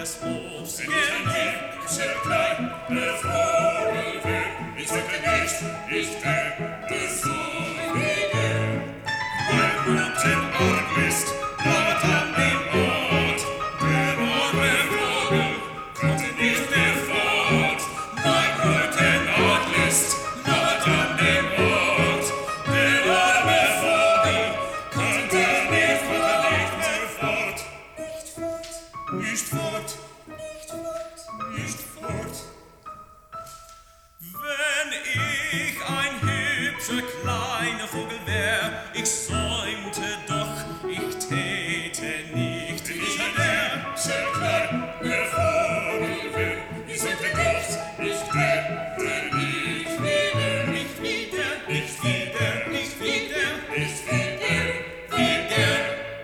des Hofs Wenn ich ein hübscher kleiner Vogel wär, ich sollte nicht, ich täte so wie er. Weil guten Ort ist, dort an dem Ort, der arme Vogel konnte nicht mehr fort. Weil guten Ort ist, dort an dem Ort, der arme Vogel konnte nicht mehr fort. Nicht fort, nicht fort. Wenn ich ein hübscher kleiner Vogel wär, ich säumte doch, ich täte nicht Wenn ich wie ein der. hübscher kleiner Vogel wär, ich sollte doch, ich täte nicht wieder, Nicht wie der, nicht wie der, nicht wie der, nicht wieder, wie der.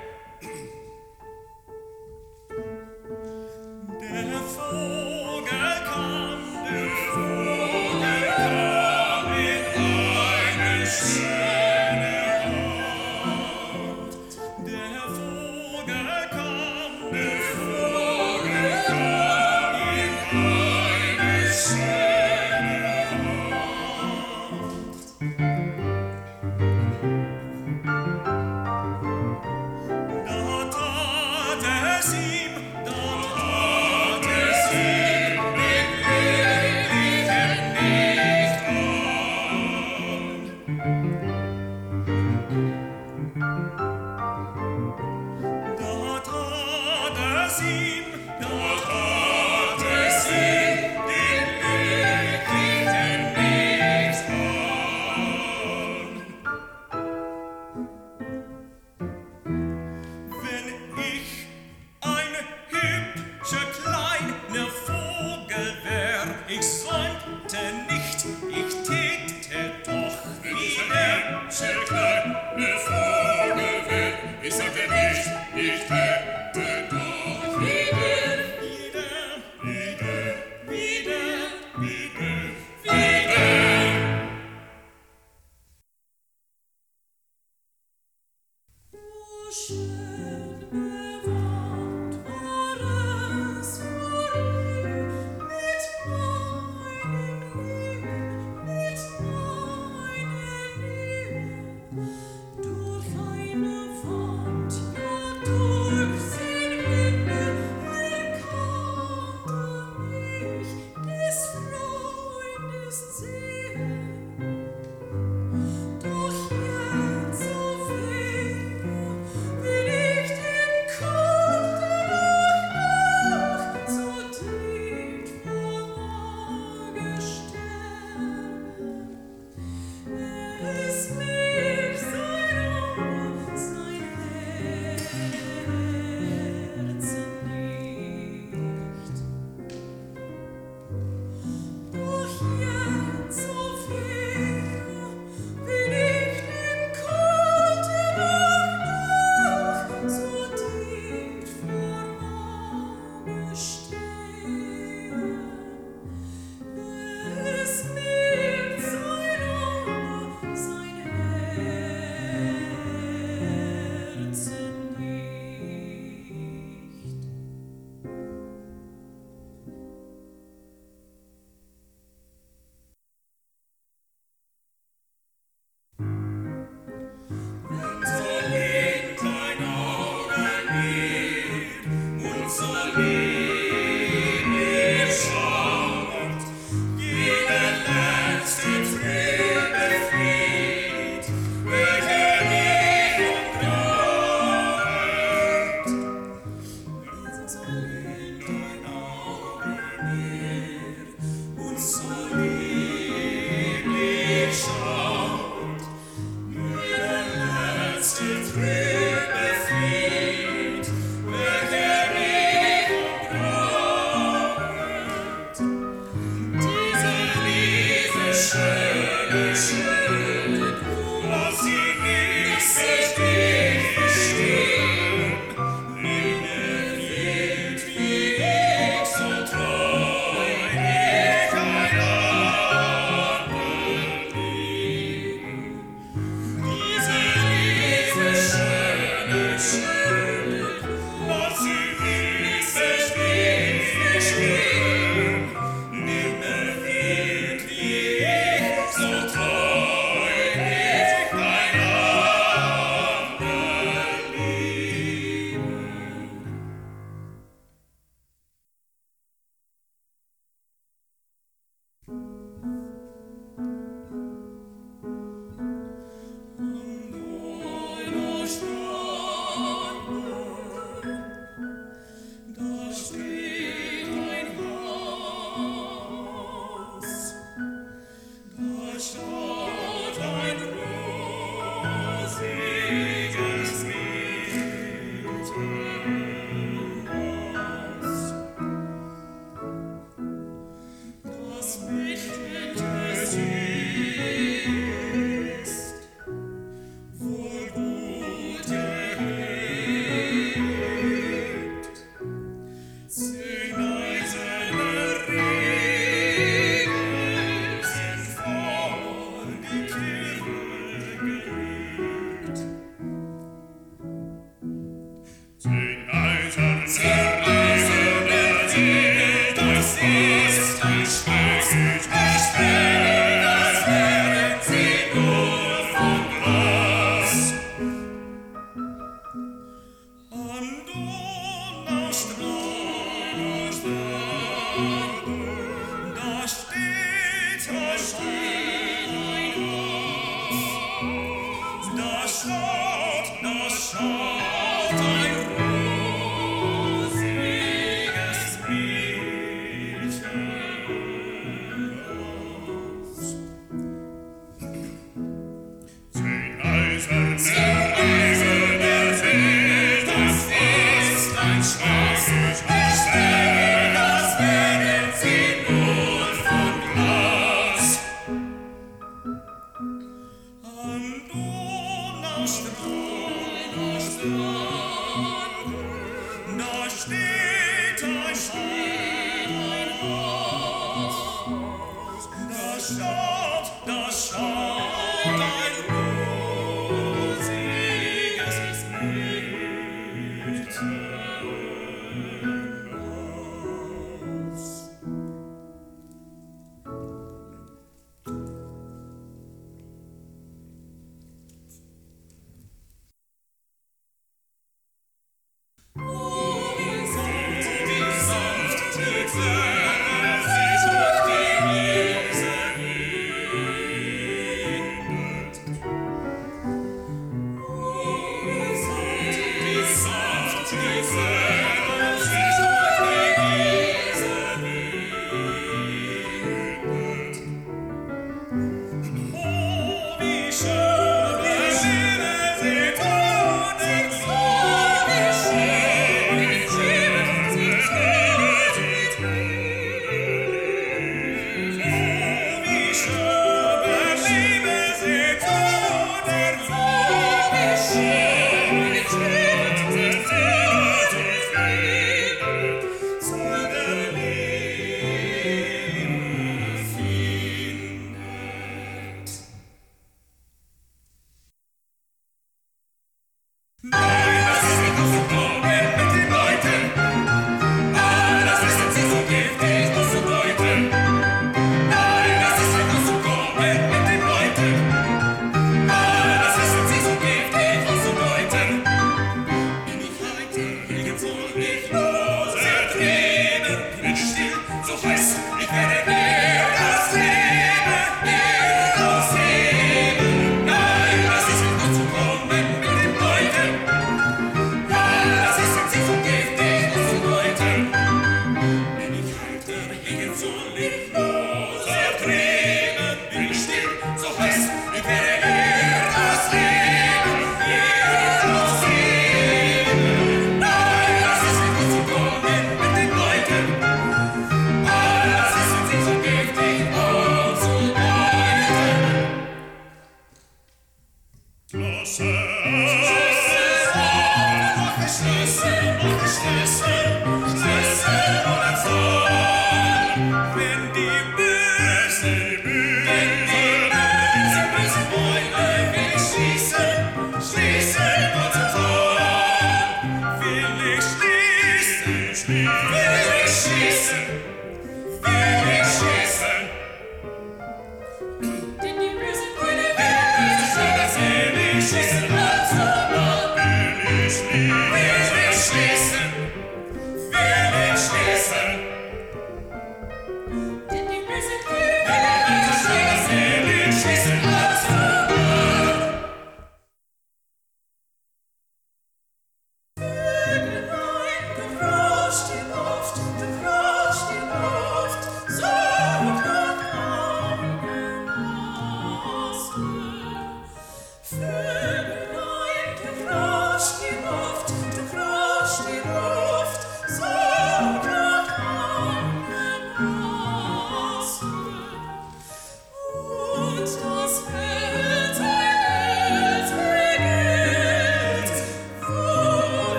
Der Vogel kam in eine schöne Ort. Der Vogel kam in eine schöne Ort. Da tat es ihm, ich säumte nicht, ich täte doch wenn ich ein wieder. hübscher kleiner Vogel wär, ich sollte nicht, ich täte doch wieder.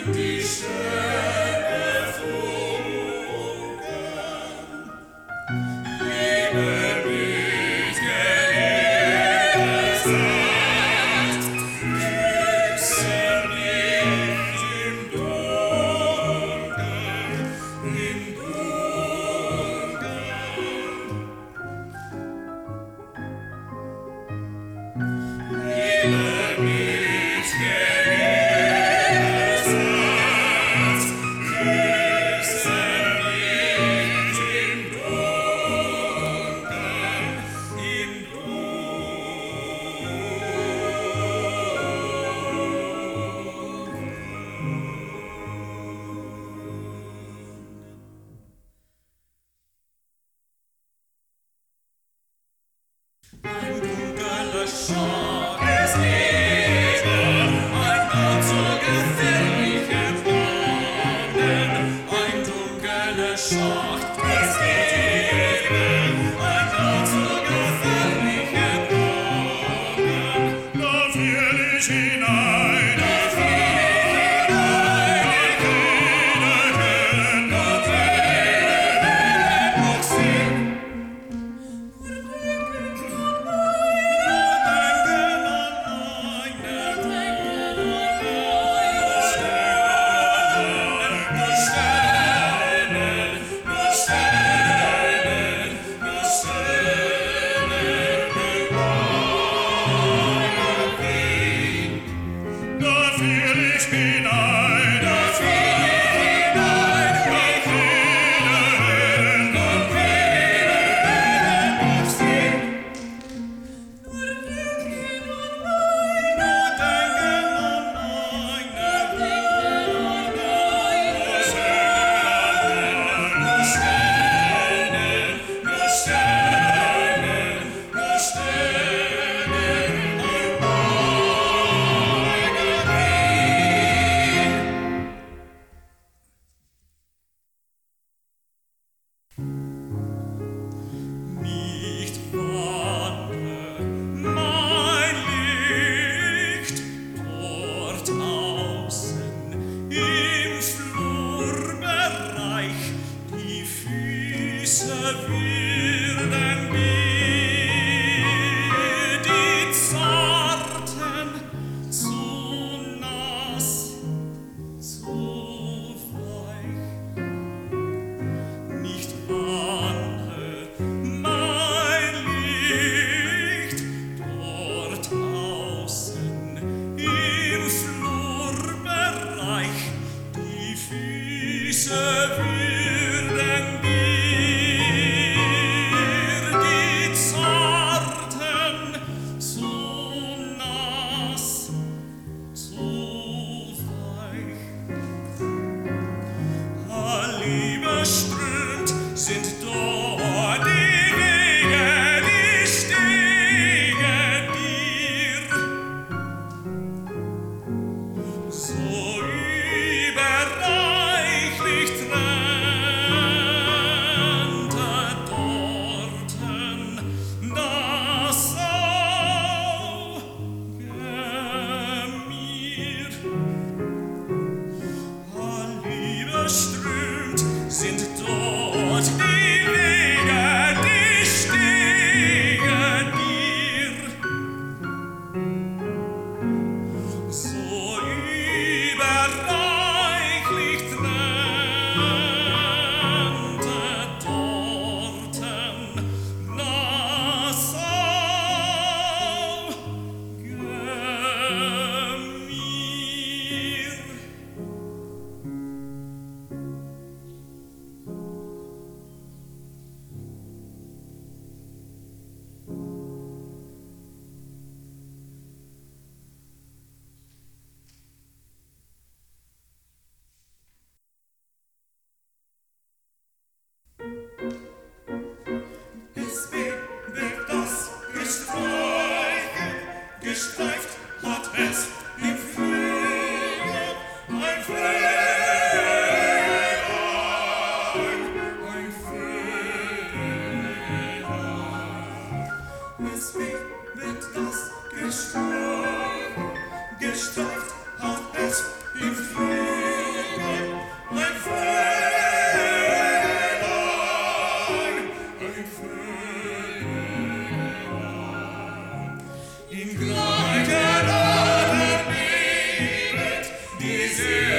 die Sterne funkeln. Liebe mich, geliebtes Herz, grüße mich im Dunkeln, im Dunkeln. Liebe mich, geliebtes Herz, grüße mich im Dunkeln, im Ein dunkler Schau des Lebens, ein Gott so gefährliche Bahnen. Ein dunkler Schau des Lebens, ein Gott so gefährliche Bahnen. Da fiel ich hinein, da fiel ich hinein, Gott will noch sehen. Da fiel ich hinein, da fiel ich hinein, Gott will noch sehen. Nur denken an meine Nicht wandre mein Licht dort außen im Flurbereich, die Füße werden mir die Zarten zu nass, zu weich. Nicht wandre mein Licht dort außen im Flurbereich, die Füße würden mir die Zarten zu nass, zu weich. Liebe strömt, sind dort die Wege, die Stege dir. So überreichlich trennt dorten das Auge mir. Liebe strömt, sind dort die Wege, die Stege dir. So überreichlich trennt dorten das Auge mir. sehr